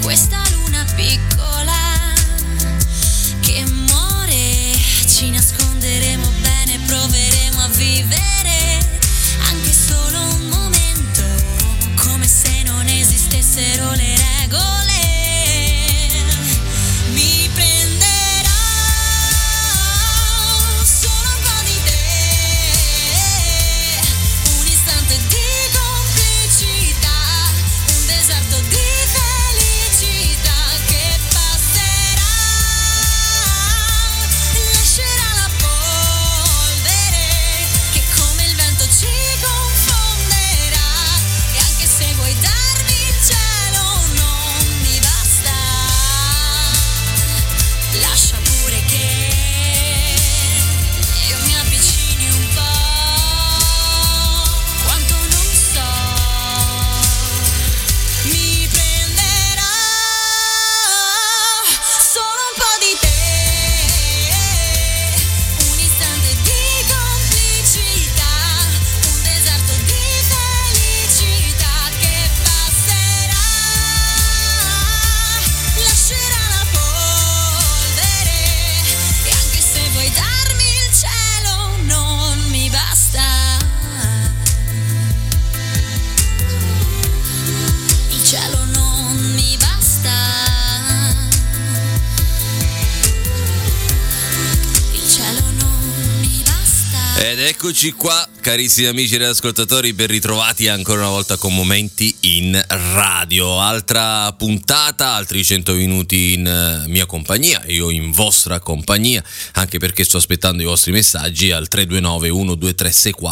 questa luna piccola che muore, ci nasconderemo bene, proveremo a vivere anche solo un momento, come se non esistessero le regole. Mi prenderò solo un po' di te, un istante di complicità, un deserto di felicità che passerà, lascerà la polvere che come il vento ci confonderà, e anche se vuoi darmi il cielo non mi basta, lascia pure che io mi avvicini un po', quanto non so, mi prenderò solo un po' di te, un istante di complicità, un deserto di felicità che passerà, lascerà la polvere, e anche se vuoi darmi il cielo non mi basta, il cielo non mi basta, il cielo non mi basta. Ed eccoci qua, carissimi amici ed ascoltatori, ben ritrovati ancora una volta con Momenti in Radio. Altra puntata, altri 100 minuti in mia compagnia, io in vostra compagnia, anche perché sto aspettando i vostri messaggi al 329 123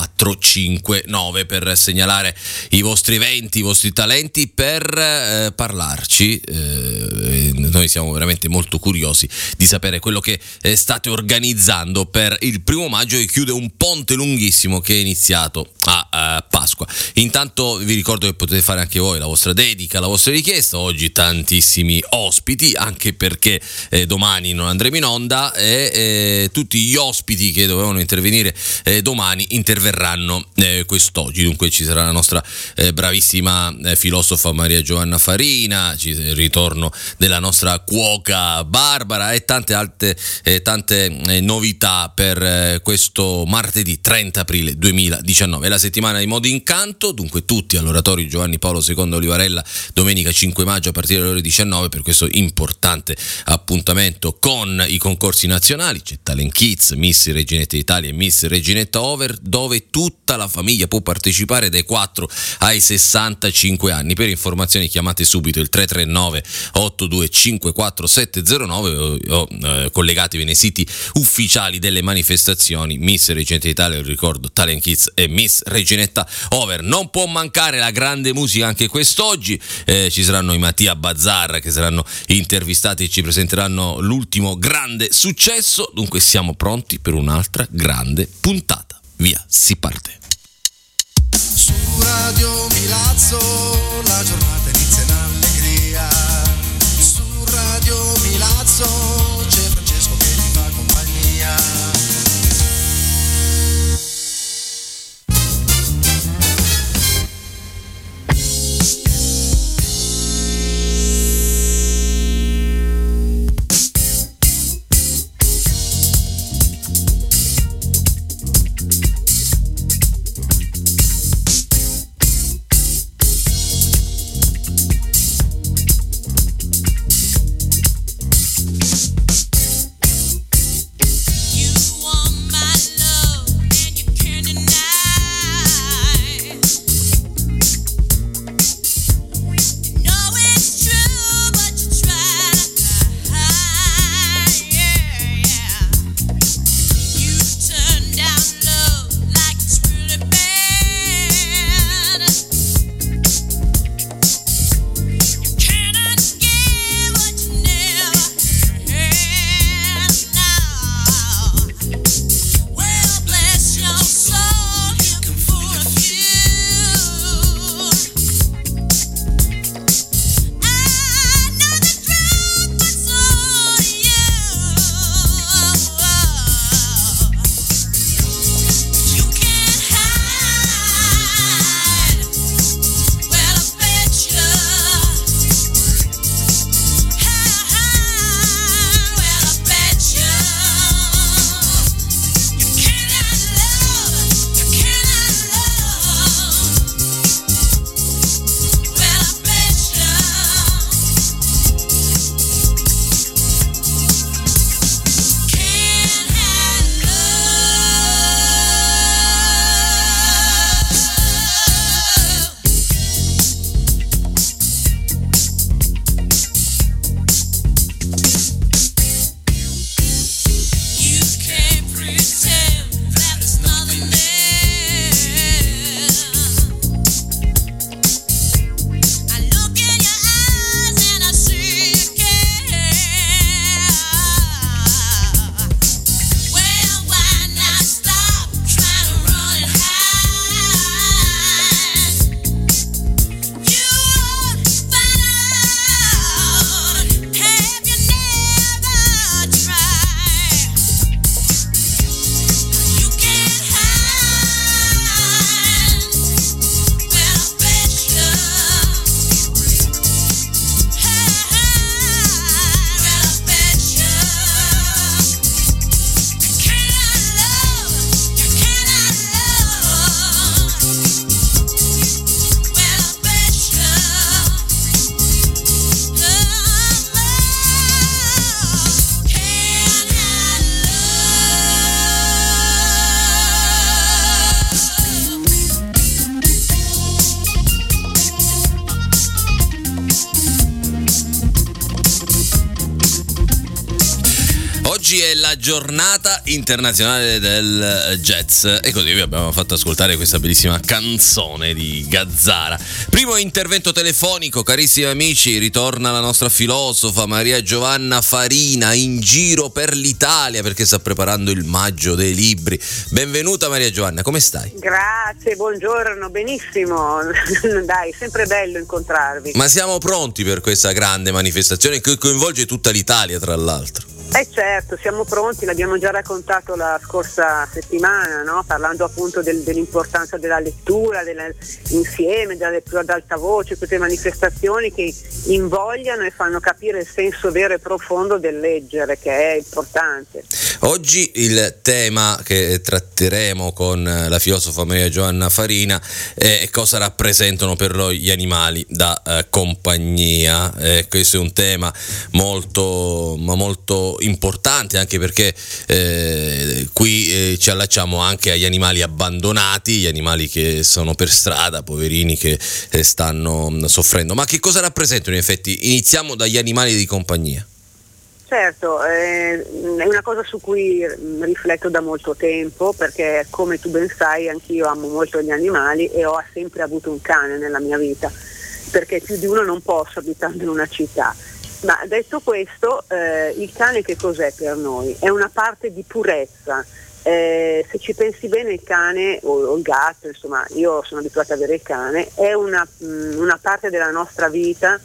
6459 per segnalare i vostri eventi, i vostri talenti, per parlarci. Noi siamo veramente molto curiosi di sapere quello che state organizzando per il 1 maggio, e chiude un ponte lunghissimo che è iniziato a Pasqua. Intanto vi ricordo che potete fare anche voi la vostra dedica, la vostra richiesta. Oggi tantissimi ospiti, anche perché domani non andremo in onda, e tutti gli ospiti che dovevano intervenire domani interverranno quest'oggi. Dunque ci sarà la nostra bravissima filosofa Maria Giovanna Farina, il ritorno della nostra cuoca Barbara e tante novità per questo martedì 30 aprile 2019. È la settimana di Modo Incanto, dunque tutti all'Oratorio Giovanni Paolo II Olivarella domenica 5 maggio a partire dalle ore 19 per questo importante appuntamento con i concorsi nazionali. C'è Talent Kids, Miss Reginetta Italia e Miss Reginetta Over, dove tutta la famiglia può partecipare dai 4 ai 65 anni. Per informazioni chiamate subito il 339 8254 709 o collegatevi nei siti ufficiali delle manifestazioni Miss Reginetta Italia, ricordo Talent Kids e Miss Reginetta Over. Non può mancare la grande musica anche quest'oggi, ci saranno i Mattia Bazzar che saranno intervistati e ci presenteranno l'ultimo grande successo. Dunque siamo pronti per un'altra grande puntata. Via, si parte. Su Radio Milazzo la giornata inizia in allegria. Su Radio Milazzo c'è Francesco che ti fa compagnia. Oggi è la giornata internazionale del jazz e così vi abbiamo fatto ascoltare questa bellissima canzone di Gazzara. Primo intervento telefonico, carissimi amici, ritorna la nostra filosofa Maria Giovanna Farina in giro per l'Italia perché sta preparando il maggio dei libri. Benvenuta Maria Giovanna, come stai? Grazie, buongiorno, benissimo. Dai, sempre bello incontrarvi. Ma siamo pronti per questa grande manifestazione che coinvolge tutta l'Italia, tra l'altro? Certo, siamo pronti, l'abbiamo già raccontato la scorsa settimana, no? Parlando appunto dell'importanza della lettura, insieme, della lettura ad alta voce, queste manifestazioni che invogliano e fanno capire il senso vero e profondo del leggere, che è importante. Oggi il tema che tratteremo con la filosofa Maria Giovanna Farina è cosa rappresentano per noi gli animali da compagnia. Questo è un tema molto importante, anche perché qui ci allacciamo anche agli animali abbandonati, gli animali che sono per strada, poverini che stanno soffrendo. Ma che cosa rappresentano in effetti? Iniziamo dagli animali di compagnia. Certo, è una cosa su cui rifletto da molto tempo, perché come tu ben sai anch'io amo molto gli animali e ho sempre avuto un cane nella mia vita, perché più di uno non posso abitando in una città. Ma detto questo, il cane che cos'è per noi? È una parte di purezza. Se ci pensi bene, il cane o il gatto, insomma, io sono abituata ad avere il cane, è una parte della nostra vita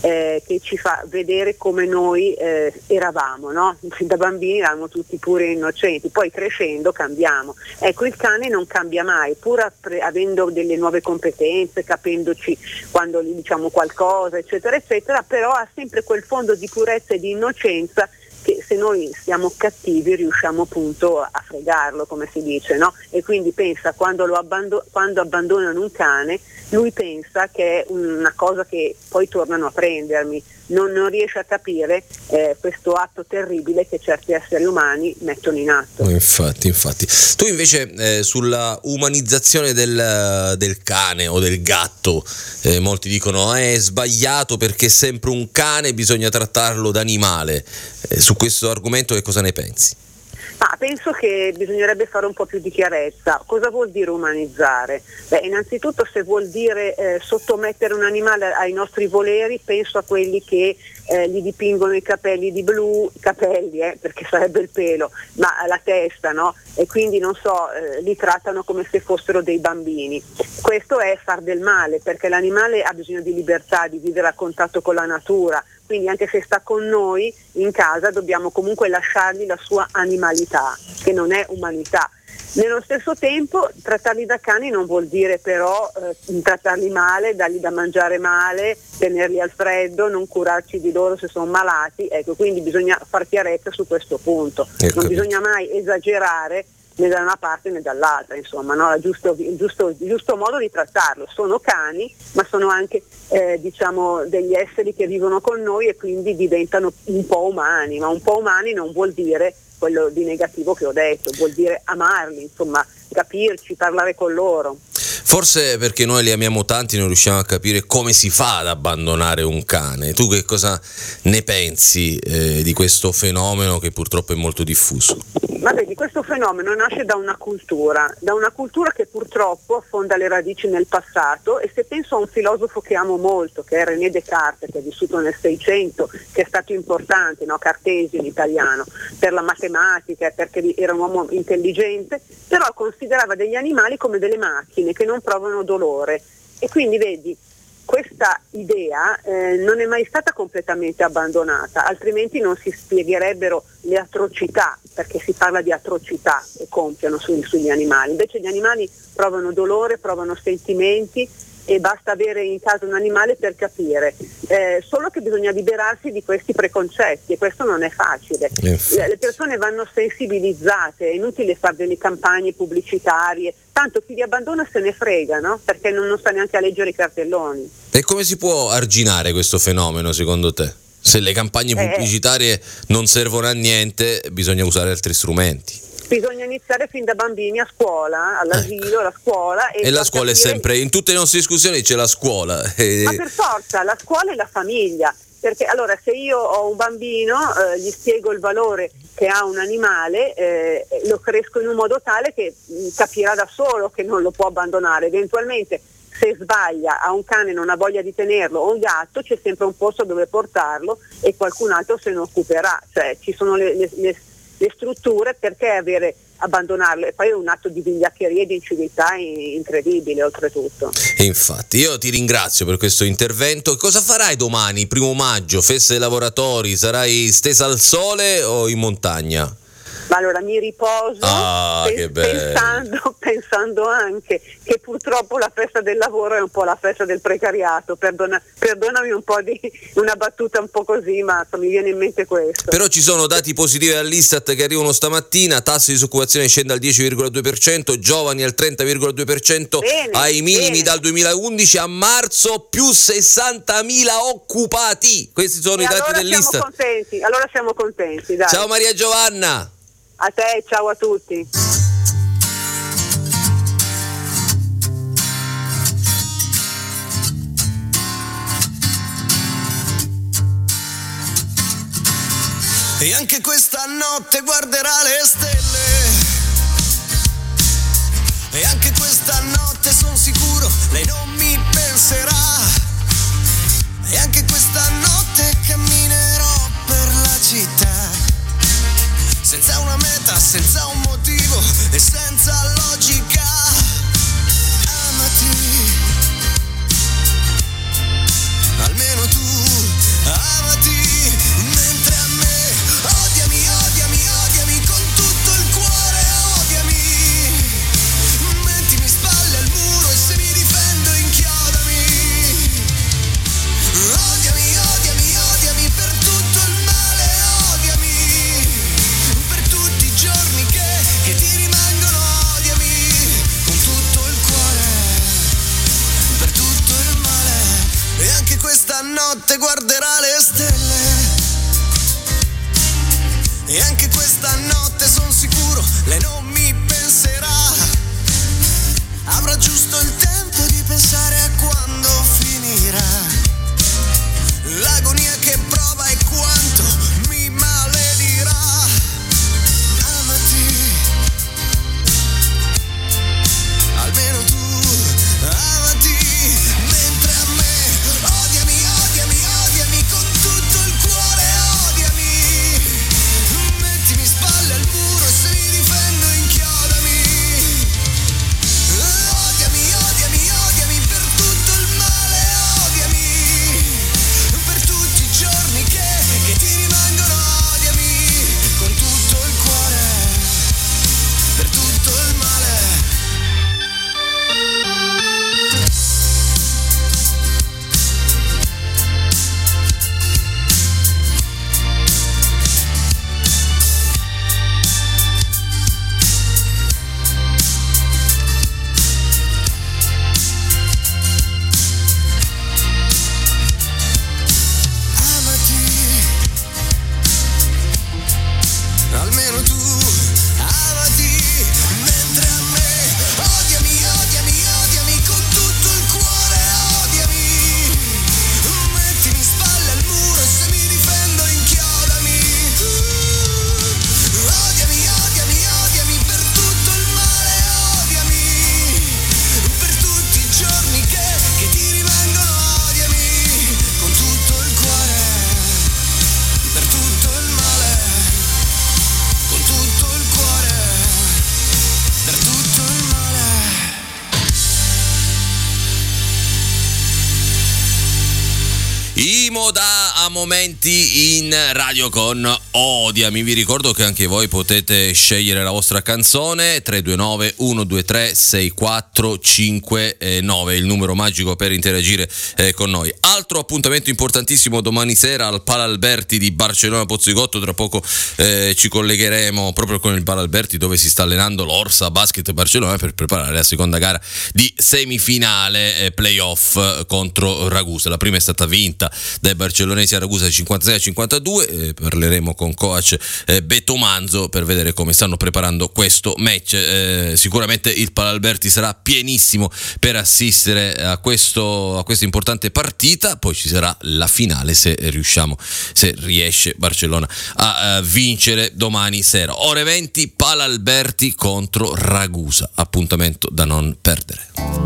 che ci fa vedere come noi eravamo, no? Da bambini eravamo tutti pure innocenti, poi crescendo cambiamo. Ecco, il cane non cambia mai, pur avendo delle nuove competenze, capendoci quando gli diciamo qualcosa, eccetera, eccetera, però ha sempre quel fondo di purezza e di innocenza che se noi siamo cattivi riusciamo appunto a fregarlo, come si dice, no? E quindi pensa, quando abbandonano un cane, lui pensa che è una cosa che poi tornano a prendermi, non riesce a capire questo atto terribile che certi esseri umani mettono in atto. Infatti. Tu invece sulla umanizzazione del cane o del gatto, molti dicono è sbagliato perché è sempre un cane, bisogna trattarlo da animale. Su questo argomento che cosa ne pensi? Ma penso che bisognerebbe fare un po' più di chiarezza. Cosa vuol dire umanizzare? Innanzitutto, se vuol dire sottomettere un animale ai nostri voleri, penso a quelli che gli dipingono i capelli di blu, perché sarebbe il pelo, ma la testa, no? E quindi non so, li trattano come se fossero dei bambini. Questo è far del male, perché l'animale ha bisogno di libertà, di vivere a contatto con la natura. Quindi anche se sta con noi in casa dobbiamo comunque lasciargli la sua animalità, che non è umanità. Nello stesso tempo trattarli da cani non vuol dire però trattarli male, dargli da mangiare male, tenerli al freddo, non curarci di loro se sono malati. Ecco, quindi bisogna far chiarezza su questo punto. Non bisogna mai esagerare né da una parte né dall'altra, insomma, no? Il giusto modo di trattarlo. Sono cani, ma sono anche diciamo degli esseri che vivono con noi e quindi diventano un po' umani, ma un po' umani non vuol dire quello di negativo che ho detto, vuol dire amarli, insomma, capirci, parlare con loro. Forse perché noi li amiamo tanti non riusciamo a capire come si fa ad abbandonare un cane. Tu che cosa ne pensi di questo fenomeno che purtroppo è molto diffuso? Ma vedi, questo fenomeno nasce da una cultura che purtroppo affonda le radici nel passato, e se penso a un filosofo che amo molto, che è René Descartes, che è vissuto nel 600, che è stato importante, no? Cartesio in italiano, per la matematica, perché era un uomo intelligente, però considerava degli animali come delle macchine che non provano dolore, e quindi vedi, questa idea non è mai stata completamente abbandonata, altrimenti non si spiegherebbero le atrocità, perché si parla di atrocità che compiono sugli animali. Invece gli animali provano dolore, provano sentimenti, e basta avere in casa un animale per capire, solo che bisogna liberarsi di questi preconcetti, e questo non è facile. Le persone vanno sensibilizzate, è inutile fare delle campagne pubblicitarie, tanto chi li abbandona se ne frega, no? Perché non sta neanche a leggere i cartelloni. E come si può arginare questo fenomeno secondo te? Se le campagne pubblicitarie non servono a niente, bisogna usare altri strumenti. Bisogna iniziare fin da bambini a scuola, all'asilo, la scuola. E la scuola è sempre, in tutte le nostre discussioni c'è la scuola. Ma per forza, la scuola e la famiglia. perché allora se io ho un bambino gli spiego il valore che ha un animale, lo cresco in un modo tale che capirà da solo che non lo può abbandonare. Eventualmente se sbaglia, ha un cane, non ha voglia di tenerlo, o un gatto, c'è sempre un posto dove portarlo e qualcun altro se ne occuperà, cioè ci sono le strutture, perché abbandonarlo? E poi è un atto di vigliaccheria e di inciviltà incredibile oltretutto. E infatti io ti ringrazio per questo intervento. Cosa farai domani, 1° maggio, festa dei lavoratori? Sarai stesa al sole o in montagna? Ma allora mi riposo pensando anche che purtroppo la festa del lavoro è un po' la festa del precariato, perdonami un po' di una battuta un po' così, ma mi viene in mente questo. Però ci sono dati positivi dall'Istat che arrivano stamattina, tasso di disoccupazione scende al 10,2%, giovani al 30,2%, ai minimi dal 2011 a marzo, più 60.000 occupati. Questi sono i dati dell'Istat. Allora siamo contenti, dai. Ciao Maria Giovanna. A te, ciao a tutti. E anche questa notte guarderà le stelle. E anche questa notte son sicuro lei non mi penserà. E anche questa notte camminerò per la città, senza una meta, senza un motivo e senza logica. Amati, almeno tu, amati, mentre a me odiami, odiami, odiami con tutto il cuore, odiami. Mettimi spalle al muro e se mi difendo inchiodami. Odiami, odiami, odiami per tutto il male, odiami. Per tutti i giorni che ti rimangono, odiami. Con tutto il cuore, per tutto il male. E anche questa notte guarderà le stelle. E anche questa notte son sicuro lei non mi penserà. Avrà giusto il tempo di pensare a quando finirà l'agonia che prova e quanto mi maledirà. Amati, almeno tu, amati, mentre a me odiami, odiami, odiami con tutto il cuore, odiami. Mettimi spalle al muro e se mi difendo inchiodami. Odiami, odiami, odiami per tutto il male, odiami. Per tutti i giorni che ti rimangono, odiami. Con tutto il cuore, per tutto il male. Amati, almeno tu, amati, mentre a me odiami, odiami, odiami con tutto il cuore, odiami. Mettimi spalle al muro e se mi difendo inchiodami. Odiami, odiami, odiami per tutto il male, odiami. Per tutti i giorni che ti rimangono, odiami. Con tutto il cuore, per tutto il male. Con tutto il cuore, per tutto il male. Imoda a momenti in radio con Odiami. Vi ricordo che anche voi potete scegliere la vostra canzone. 329 123 6459, il numero magico per interagire con noi. Altro appuntamento importantissimo domani sera al Palalberti di Barcellona Pozzigotto. Tra poco ci collegheremo proprio con il Palalberti, dove si sta allenando l'Orsa Basket Barcellona per preparare la seconda gara di semifinale playoff contro Ragusa. La prima è stata vinta dai barcellonesi Ragusa 56-52, parleremo con coach Beto Manzo per vedere come stanno preparando questo match. Sicuramente il Palalberti sarà pienissimo per assistere a questa importante partita, poi ci sarà la finale se riesce Barcellona a vincere domani sera. Ore 20, Palalberti contro Ragusa, appuntamento da non perdere.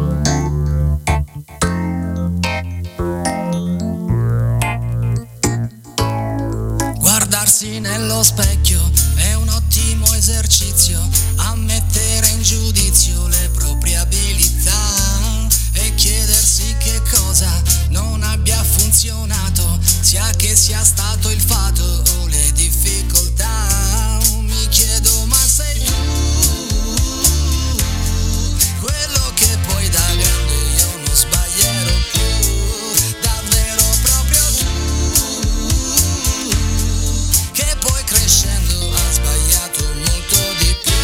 Guardarsi nello specchio è un ottimo esercizio a mettere in giudizio le proprie abilità e chiedersi che cosa non abbia funzionato, sia che sia stato il fatto o le difficoltà. Mi chiedo, ma sei tu quello che poi da grande io non sbaglierò più, davvero proprio tu che poi crescendo ha sbagliato molto di più.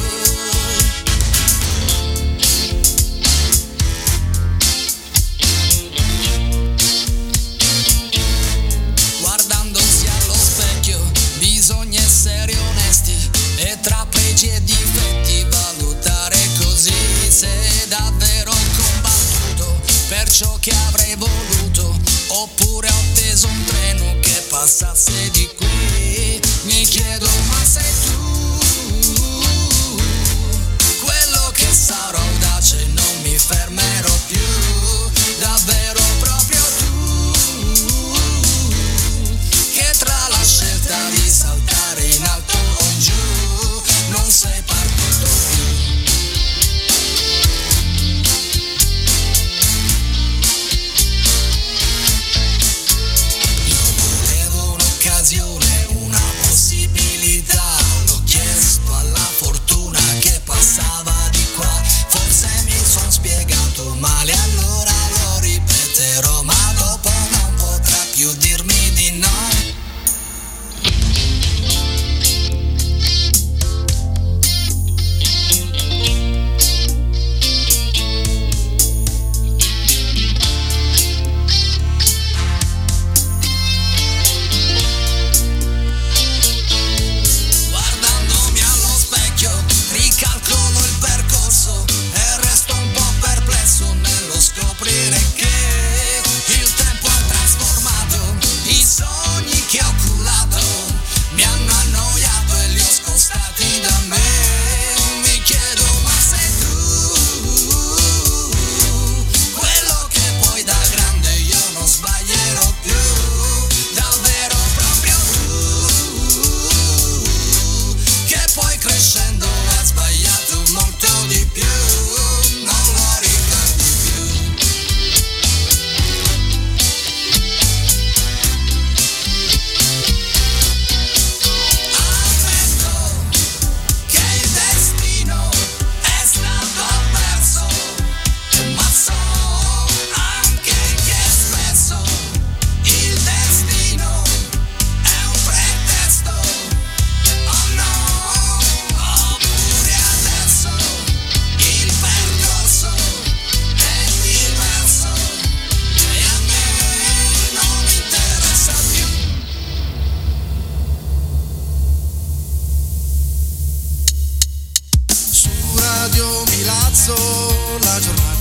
Guardandosi allo specchio bisogna essere onesti e tra pregi e difetti valutare così se davvero ho combattuto per ciò che avrei voluto, oppure ho atteso un treno che passasse di qui. Mi chiedo, ma sei tu quello che sarò audace, non mi fermerò più, davvero proprio tu che tra la scelta di saltare in alto o in giù non sei partito più. Io volevo un'occasione, una possibilità, l'ho chiesto alla fortuna che passava di qua, forse mi son spiegato male, allora lo ripeterò, ma dopo non potrà più dirmi di no. Guardandomi allo specchio ricalcolo il percorso e resto un po' perplesso nello scoprire che il tempo ha trasformato i sogni che ho cullato, mi hanno annoiato e li ho scostati da me. Mi chiedo, ma sei tu quello che poi da grande io non sbaglierò più, davvero proprio tu che poi crescendo ha sbagliato molto di più, non lo ricordi più. Ammetto che il destino è stato avverso, ma so anche che spesso il destino è un pretesto. Oh no, oppure adesso il percorso è diverso e a me non interessa più. Su Radio Milazzo la giornata